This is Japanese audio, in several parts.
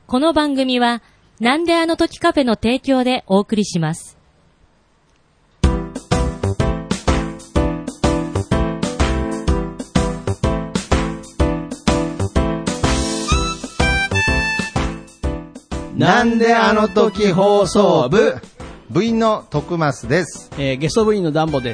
この番組はなんであの時カフェの提供でお送りします。 なんであの時放送部部員の徳増です。 ゲスト部員のダンボです。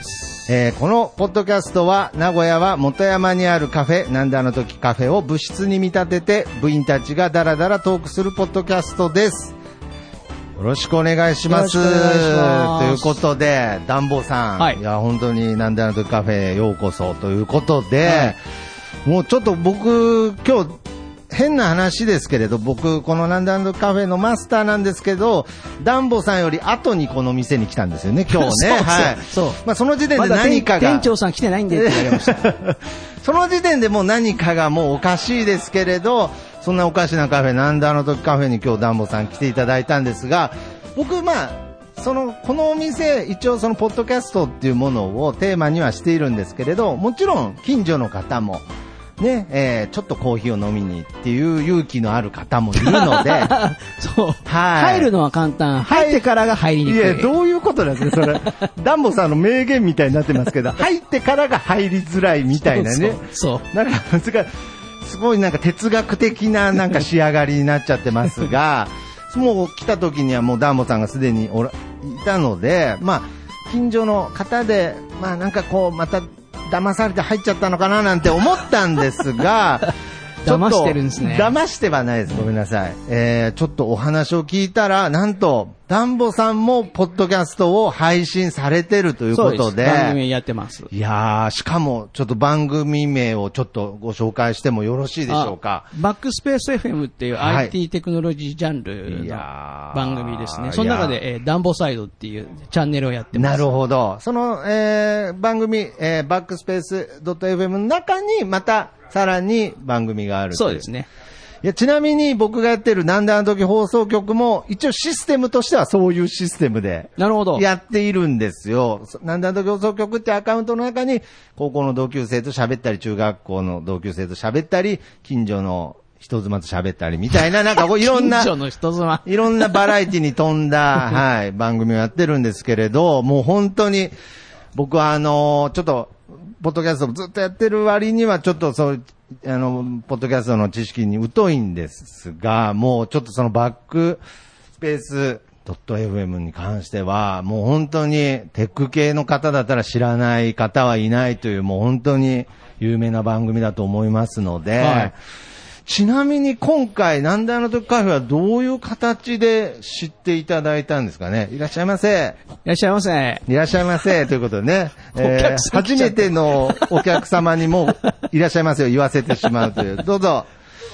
このポッドキャストは名古屋は本山にあるカフェなんであの時カフェを部室に見立てて部員たちがダラダラトークするポッドキャストです。よろしくお願いします。ということでダンボさん、はい、いや本当になんであの時カフェへようこそということで、はい、もうちょっと僕今日変な話ですけれど、僕このなんであの時カフェのマスターなんですけど、ダンボさんより後にこの店に来たんですよね、今日ね。 そう、 まあその時点で何かが、 店長さん来てないんでって言われました。 その時点でもう何かがもうおかしいですけれど、そんなおかしなカフェなんであの時カフェに今日ダンボさん来ていただいたんですが、僕このお店一応そのポッドキャストっていうものをテーマにはしているんですけれど、もちろん近所の方もね、ちょっとコーヒーを飲みにっていう勇気のある方もいるのでそう、はい、入るのは簡単、入ってからが入りにくい。 いや、どういうことなんですかそれ。ダンボさんの名言みたいになってますけど、入ってからが入りづらいみたいなね。 そうなんかすごいなんか哲学的ななんか仕上がりになっちゃってますがもう来た時にはもうダンボさんがすでにいたので、まあ近所の方でまあなんかこうまた騙されて入っちゃったのかななんて思ったんですが騙してるんですね。 騙してはないです。ごめんなさい。ちょっとお話を聞いたら、なんとダンボさんもポッドキャストを配信されてるということで、 番組やってます。 いやー、しかもちょっと番組名をちょっとご紹介してもよろしいでしょうか。 バックスペース FM っていう IT テクノロジージャンルの番組ですね。その中で、ダンボサイドっていうチャンネルをやってます。 なるほど。その、番組、バックスペース .fm の中にまたさらに番組がある。 そうですね。 いや、ちなみに僕がやってるなんであの時放送局も一応システムとしてはそういうシステムでやっているんですよ。なんであの時放送局ってアカウントの中に高校の同級生と喋ったり、中学校の同級生と喋ったり、近所の人妻と喋ったりみたいな、なんかこういろんな、 近所の人妻。 いろんなバラエティに富んだ、はい、番組をやってるんですけれど、もう本当に僕はちょっと、ポッドキャストをずっとやってる割にはちょっとそう、ポッドキャストの知識に疎いんですが、もうちょっとそのバックスペース .fm に関しては、もう本当にテック系の方だったら知らない方はいないという、もう本当に有名な番組だと思いますので、はい、ちなみに今回なんであの時カフェはどういう形で知っていただいたんですかね。いらっしゃいませ。 いらっしゃいませ。 いらっしゃいませ。ということでね、初めてのお客様にもいらっしゃいませを言わせてしまうという。どうぞ。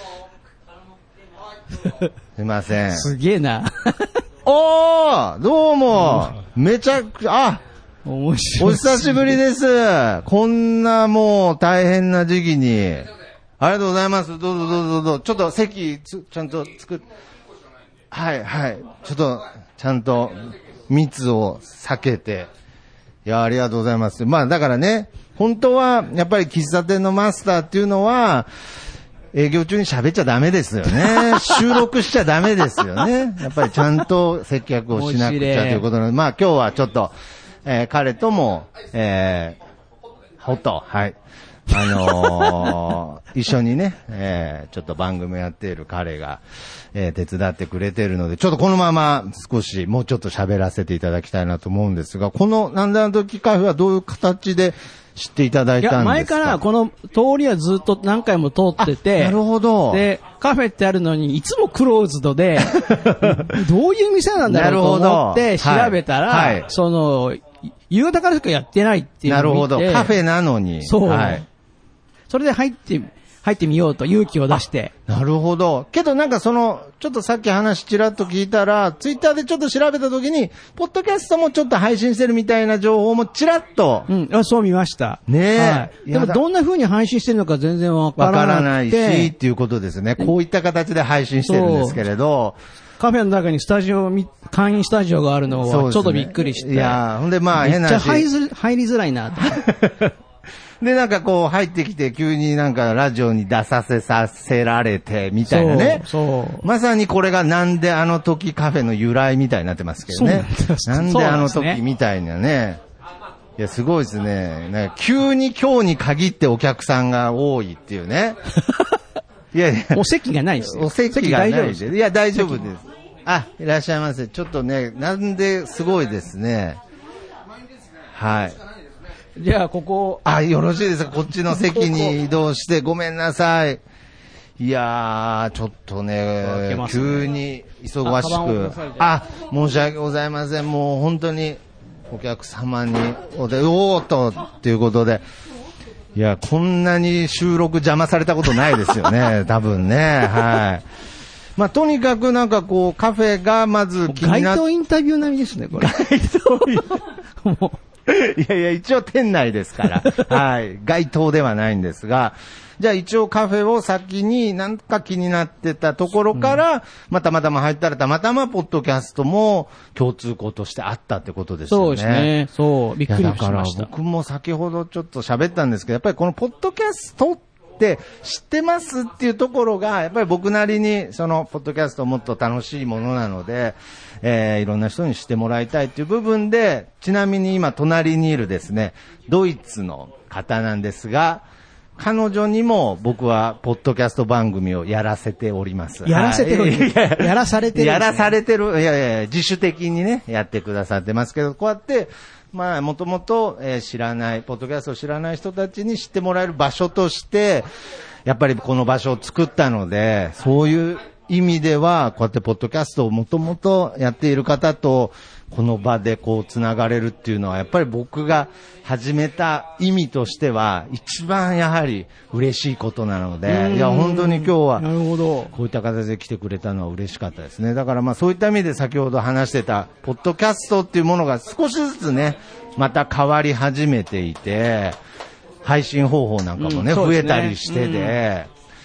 すいません。 すげえな。 おー、どうも。めちゃくちゃ、 面白い。 お久しぶりです。こんなもう大変な時期に。ありがとうございます。どうぞどうぞどうぞ。ちょっと席ちゃんとはいはい。ちょっとちゃんと密を避けて。いや、ありがとうございます。まあだからね、本当はやっぱり喫茶店のマスターっていうのは営業中に喋っちゃダメですよね。収録しちゃダメですよね。やっぱりちゃんと接客をしなくちゃということなので、まあ今日はちょっと、彼ともはい。一緒にね、ちょっと番組やっている彼が、手伝ってくれているので、ちょっとこのまま少しもうちょっと喋らせていただきたいなと思うんですが、このなんであの時カフェはどういう形で知っていただいたんですか？ いや、前からこの通りはずっと何回も通ってて、 なるほど。 で、カフェってあるのにいつもクローズドで、どういう店なんだろうと思って調べたら、はいはい、夕方からしかやってないっていうのを見て。 なるほど。カフェなのに。 そう。はい。それで入ってみようと勇気を出して。 なるほど。けどなんかちょっとさっき話ちらっと聞いたら、ツイッターでちょっと調べたときに、ポッドキャストもちょっと配信してるみたいな情報もちらっと。 うん、そう見ました。 ねえ。 はい。でもどんな風に配信してるのか全然わからないし、っていうことですね。こういった形で配信してるんですけれど。 カフェの中に簡易スタジオがあるのはちょっとびっくりして。 いやほんでまあ変な話。めっちゃ入りづらいなと。 で、なんかこう入ってきて急になんかラジオに出させられてみたいなね。 そう。 まさにこれがなんであの時カフェの由来みたいになってますけどね。なんであの時みたいなね。いや、すごいですね。なんか急に今日に限ってお客さんが多いっていうね。いやいや。 お席がないですよ。 お席がないです。いや、大丈夫です。あ、いらっしゃいませ。ちょっとね、なんですごいですね。はい。 じゃあ、ここ。 あ、よろしいですか。こっちの席に移動して、ごめんなさい。いやー、ちょっとね、急に忙しく。あ、申し訳ございません。もう本当に、お客様に、おーっと、っていうことで。いや、こんなに収録邪魔されたことないですよね。多分ね。はい。まあ、とにかくなんかこう、カフェがまず気になっ街頭インタビュー並みですね、これ。 街頭インタビュー。いやいや、一応店内ですから。はい。街頭ではないんですが。じゃあ一応カフェを先になんか気になってたところから、また入ったらたまたまポッドキャストも共通項としてあったってことですよね。 そうですね。そう。びっくりしました。 だから僕も先ほどちょっと喋ったんですけど、やっぱりこのポッドキャストって知ってますっていうところが、やっぱり僕なりにそのポッドキャストもっと楽しいものなので、いろんな人に知ってもらいたいっていう部分で、ちなみに今隣にいるですね、ドイツの方なんですが、彼女にも僕はポッドキャスト番組をやらせております。 やらせております。やらされてる、ね。 やらされてる。いやいや、自主的にね、やってくださってますけど、こうやって、まあ、もともと知らない、ポッドキャストを知らない人たちに知ってもらえる場所として、やっぱりこの場所を作ったので、そういう意味では、こうやってポッドキャストをもともとやっている方と、この場でこう繋がれるっていうのは、やっぱり僕が始めた意味としては、一番やはり嬉しいことなので、いや、本当に今日は、 なるほど。 こういった形で来てくれたのは嬉しかったですね。だからまあそういった意味で先ほど話してた、ポッドキャストっていうものが少しずつね、また変わり始めていて、配信方法なんかもね、増えたりしてて、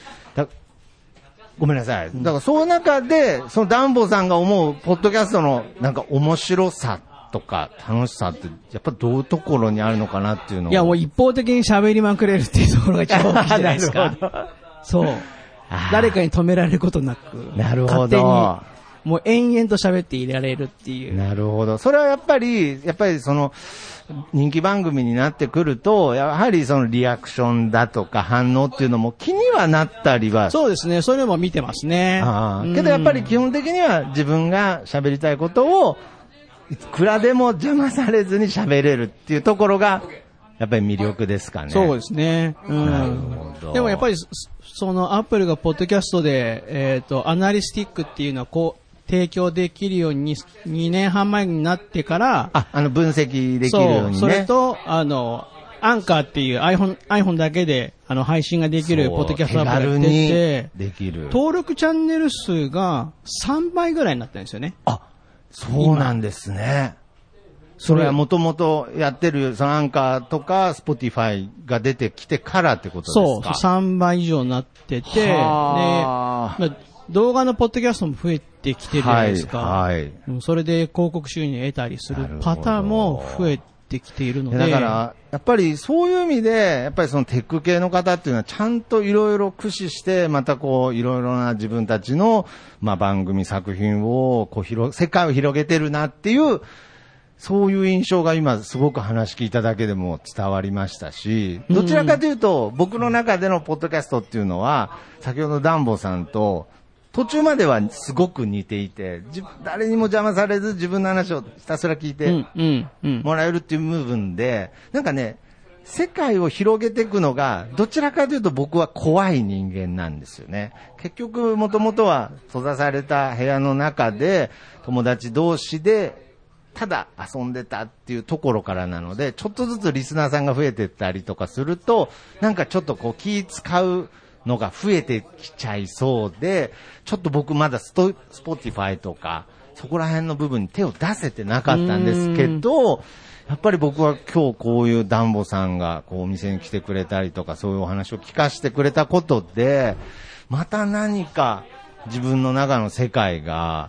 ごめんなさい。だからその中で、そのダンボさんが思うポッドキャストのなんか面白さとか楽しさってやっぱどういうところにあるのかなっていうのを。 いやもう一方的に喋りまくれるっていうところが一番大きいじゃないですか。そう。誰かに止められることなく。 なるほど。 勝手にもう延々と喋っていられるっていう。 なるほど。それはやっぱりその、人気番組になってくると、やはりそのリアクションだとか反応っていうのも気にはなったりは。 そうですね。それも見てますね。 けどやっぱり基本的には自分が喋りたいことを、いくらでも邪魔されずに喋れるっていうところが、やっぱり魅力ですかね。 そうですね。 なるほど。 でもやっぱり、そのアップルがポッドキャストで、アナリスティックっていうのはこう、提供できるように2年半前になってから、 分析できるようにね。 それと、アンカーっていう iPhone だけで、配信ができるポッドキャストアプリが出て、 できる。 登録チャンネル数が3倍ぐらいになったんですよね。 あ、そうなんですね。それはもともとやってる、そのアンカーとか、スポティファイが出てきてからってことですか？ そう、3倍以上になってて、で、動画のポッドキャストも増えてきてるじゃないですか。はい。それで広告収入を得たりするパターンも増えてきているので。 だから、やっぱりそういう意味で、やっぱりそのテック系の方っていうのはちゃんといろいろ駆使して、またこう、いろいろな自分たちの、まあ番組作品を、こう世界を広げてるなっていう、そういう印象が今すごく話聞いただけでも伝わりましたし、どちらかというと、僕の中でのポッドキャストっていうのは、先ほどダンボさんと、途中まではすごく似ていて、誰にも邪魔されず自分の話をひたすら聞いてもらえるっていう部分で、なんかね、世界を広げていくのが、どちらかというと僕は怖い人間なんですよね。結局、もともとは閉ざされた部屋の中で、友達同士で、ただ遊んでたっていうところからなので、ちょっとずつリスナーさんが増えていったりとかすると、なんかちょっとこう気使うのが増えてきちゃいそうで、ちょっと僕まだスポティファイとか、そこら辺の部分に手を出せてなかったんですけど、やっぱり僕は今日こういうダンボさんがこうお店に来てくれたりとか、そういうお話を聞かせてくれたことで、また何か自分の中の世界が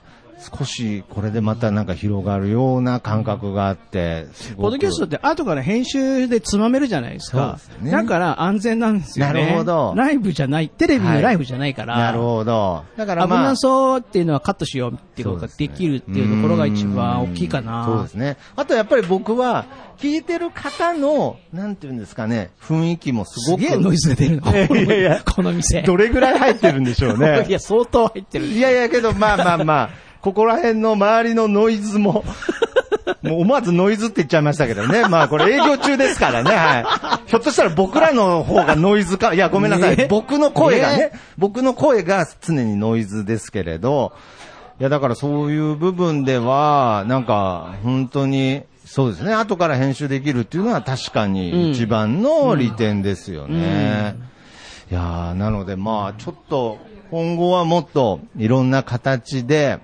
少しこれでまたなんか広がるような感覚があって、 ポッドキャストって後から編集でつまめるじゃないですか。そうですね。だから安全なんですよね。 なるほど。 ライブじゃない、テレビのライブじゃないから。 なるほど。 だから危なそうっていうのはカットしようっていうことができるっていうところが一番大きいかな。 そうですね。あとやっぱり僕は、聞いてる方の、なんていうんですかね、雰囲気もすごく。 すげえノイズが出るの。いやいや、この店。 どれぐらい入ってるんでしょうね。 いや、相当入ってる。 いやいや、けどまあ、ここら辺の周りのノイズも、もう思わずノイズって言っちゃいましたけどね。まあこれ営業中ですからね。はい。ひょっとしたら僕らの方がノイズか、いやごめんなさい。僕の声がね、僕の声が常にノイズですけれど、いやだからそういう部分では、なんか本当に、そうですね。後から編集できるっていうのは確かに一番の利点ですよね。いやー、なのでまあちょっと今後はもっといろんな形で、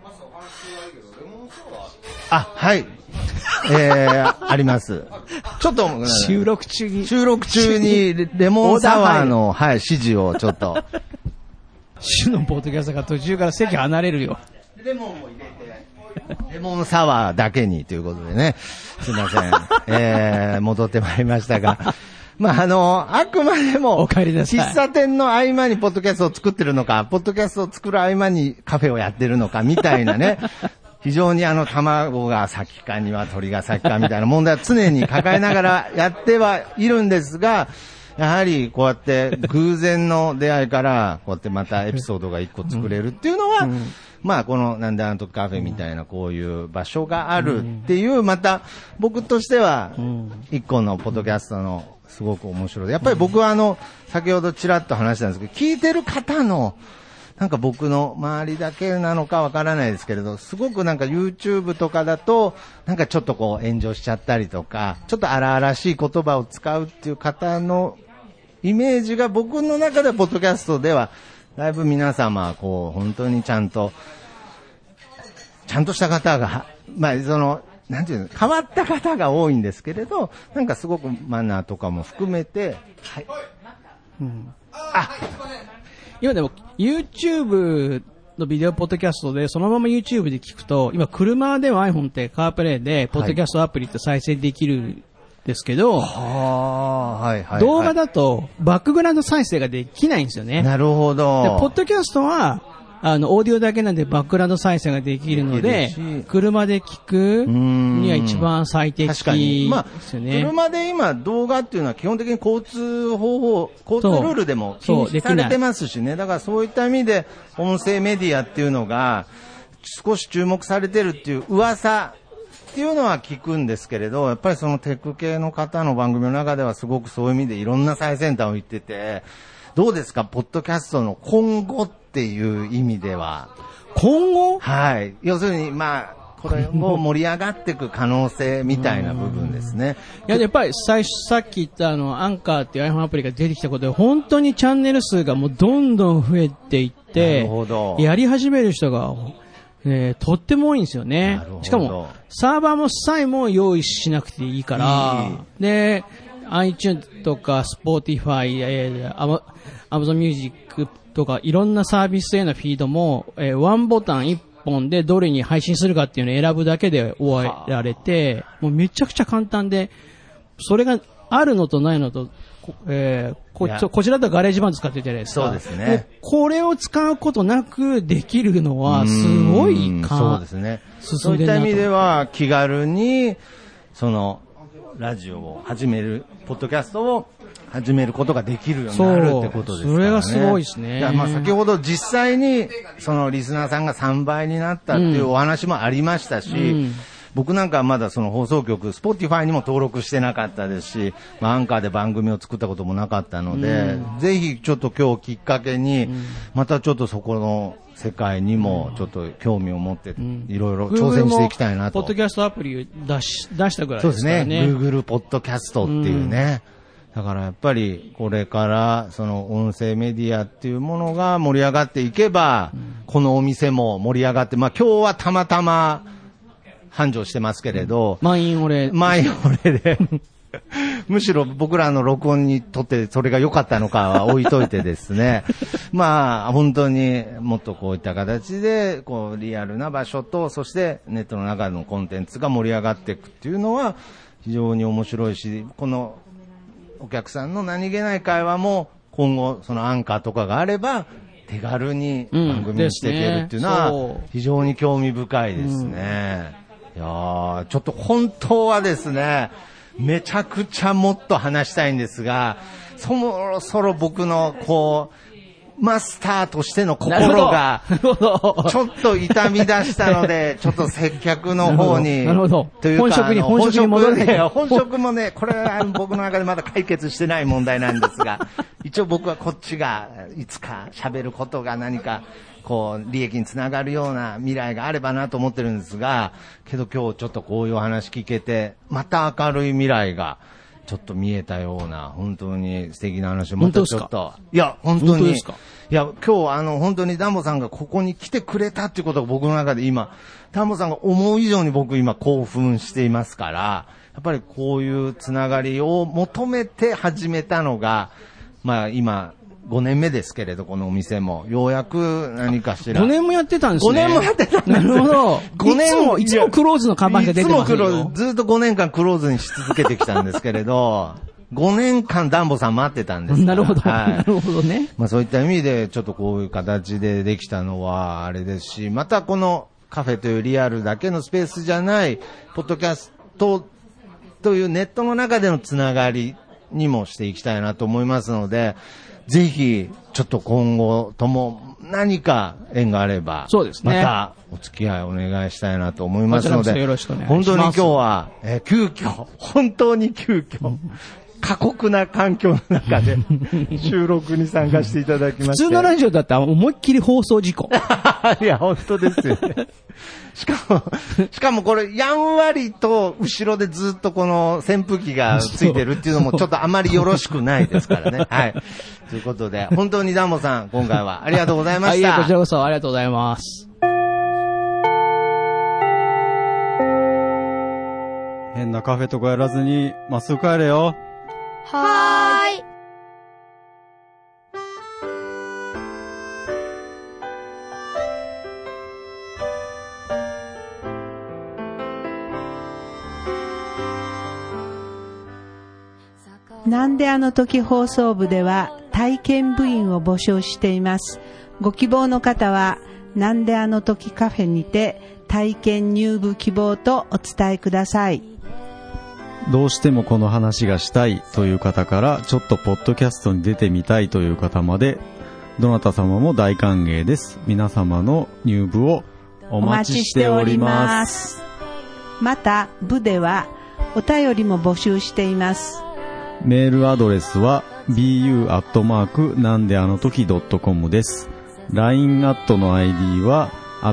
はい。あります。ちょっと、 収録中にレモンサワーの、はい、指示をちょっと。 主のポッドキャストが途中から席離れるよ。 レモンも入れて、レモンサワーだけにということでね。すいません。戻ってまいりましたが。まあ、あくまでも、 お帰りなさい。 喫茶店の合間にポッドキャストを作ってるのか、ポッドキャストを作る合間にカフェをやってるのか、みたいなね。非常に卵が先か鶏が先かみたいな問題は常に抱えながらやってはいるんですが、やはりこうやって偶然の出会いからこうやってまたエピソードが一個作れるっていうのは、まあこのなんであの時カフェみたいなこういう場所があるっていう、また僕としては一個のポッドキャストのすごく面白い。やっぱり僕は先ほどちらっと話したんですけど、聞いてる方のなんか僕の周りだけなのかわからないですけれど、すごくなんか YouTube とかだと、なんかちょっとこう炎上しちゃったりとか、ちょっと荒々しい言葉を使うっていう方のイメージが僕の中ではポッドキャストでは、だいぶ皆様、こう、本当にちゃんとした方が、まあなんていうの、変わった方が多いんですけれど、なんかすごくマナーとかも含めて、はい。 今でも YouTube のビデオポッドキャストでそのまま YouTube で聞くと、今車では iPhone ってカープレイでポッドキャストアプリって再生できるんですけど、動画だとバックグラウンド再生ができないんですよね。 なるほど。 でポッドキャストはオーディオだけなんでバックグラウンド再生ができるので、車で聞くには一番最適ですよね。 確かに。まあ、車で今動画っていうのは基本的に交通ルールでも禁止されてますしね。だからそういった意味で音声メディアっていうのが少し注目されてるっていう噂っていうのは聞くんですけれど、やっぱりそのテック系の方の番組の中ではすごくそういう意味でいろんな最先端を言ってて、どうですか、ポッドキャストの今後っていう意味では。 今後？ はい。要するに、まあ、これも盛り上がっていく可能性みたいな部分ですね。 いや、やっぱりさっき言ったアンカーっていう iPhone アプリが出てきたことで、本当にチャンネル数がもうどんどん増えていって、 なるほど。 やり始める人が、とっても多いんですよね。しかも、サーバーもさえも用意しなくていいから、で、iTunes とか Spotify、Amazon Music とかいろんなサービスへのフィードも、ワンボタン1本でどれに配信するかっていうのを選ぶだけで終わられて、もうめちゃくちゃ簡単で、それがあるのとないのと、こちらだとガレージバンド使ってるじゃないですか。 そうですね。 これを使うことなくできるのはすごいそうですね。そういった意味では気軽に、ラジオを始める、ポッドキャストを始めることができるようになるってことですからね。 それがすごいですね。 いや、まあ先ほど実際に、リスナーさんが3倍になったっていうお話もありましたし、僕なんかはまだ放送局、Spotify にも登録してなかったですし、アンカーで番組を作ったこともなかったので、ぜひちょっと今日きっかけに、またちょっとそこの世界にもちょっと興味を持って、いろいろ挑戦していきたいなと。 ポッドキャストアプリ出したぐらいですからね。 そうですね。Google ポッドキャストっていうね。だからやっぱりこれから音声メディアっていうものが盛り上がっていけば、このお店も盛り上がって、まあ今日はたまたま繁盛してますけれど、 満員御礼で。 むしろ僕らの録音にとってそれが良かったのかは置いといてですね。まあ、本当にもっとこういった形で、こう、リアルな場所と、そしてネットの中のコンテンツが盛り上がっていくっていうのは、非常に面白いし、このお客さんの何気ない会話も、今後、そのアンカーとかがあれば、手軽に番組にしていけるっていうのは、非常に興味深いですね。いやー、ちょっと本当はですね、めちゃくちゃもっと話したいんですが、そろそろ僕のこう、マスターとしての心が、ちょっと痛み出したので、ちょっと接客の方に、というか、本職もね、これは僕の中でまだ解決してない問題なんですが、一応僕はこっちが、いつか喋ることが何か、こう、利益につながるような未来があればなと思ってるんですが、けど今日ちょっとこういうお話聞けて、また明るい未来が、ちょっと見えたような、本当に素敵な話をまたちょっと。いや、本当に。いや、今日本当にダンボさんがここに来てくれたっていうことが僕の中で今、ダンボさんが思う以上に僕今興奮していますから、やっぱりこういうつながりを求めて始めたのが、まあ今、5年目ですけれど、このお店も。ようやく何かしら。 5年もやってたんですね。 5年もやってたんです。なるほど。いつもクローズの看板が出てますよ。 いつもクローズ、ずっと5年間クローズにし続けてきたんですけれど、5年間ダンボさん待ってたんですから。 なるほど。はい、なるほどね。 まあそういった意味で、ちょっとこういう形でできたのはあれですし、またこのカフェというリアルだけのスペースじゃない、ポッドキャストというネットの中でのつながりにもしていきたいなと思いますので、ぜひ、ちょっと今後とも何か縁があれば、 そうですね。 またお付き合いお願いしたいなと思いますので、 よろしくお願いします。 本当に今日は、本当に急遽、過酷な環境の中で収録に参加していただきまして。 普通のラジオだったら思いっきり放送事故。 いや、本当ですよね。しかもこれ、やんわりと後ろでずっとこの扇風機がついてるっていうのもちょっとあまりよろしくないですからね。はい。ということで、本当にダンボさん、今回はありがとうございました。 はい、こちらこそありがとうございます。 変なカフェとかやらずに、まっすぐ帰れよ。 はーい。 なんであの時放送部では体験部員を募集しています。ご希望の方はなんであの時カフェにて体験入部希望とお伝えください。 どうしてもこの話がしたいという方からちょっとポッドキャストに出てみたいという方までどなた様も大歓迎です。皆様の入部をお待ちしております。 また部ではお便りも募集しています。 メールアドレスは bu@ なんであの時 .com です。 LINE アットの ID は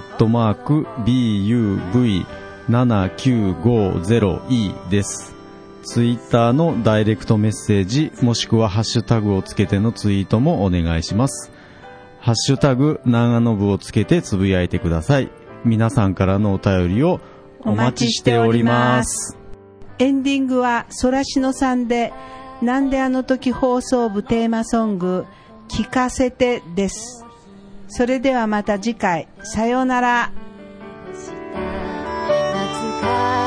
@buv7950e です。ツイッターのダイレクトメッセージもしくはハッシュタグをつけてのツイートもお願いします。ハッシュタグ長野部をつけてつぶやいてください。皆さんからのお便りをお待ちしております。 エンディングはソラシノさんでなんであの時放送部テーマソング聞かせてです。それではまた次回、さようなら。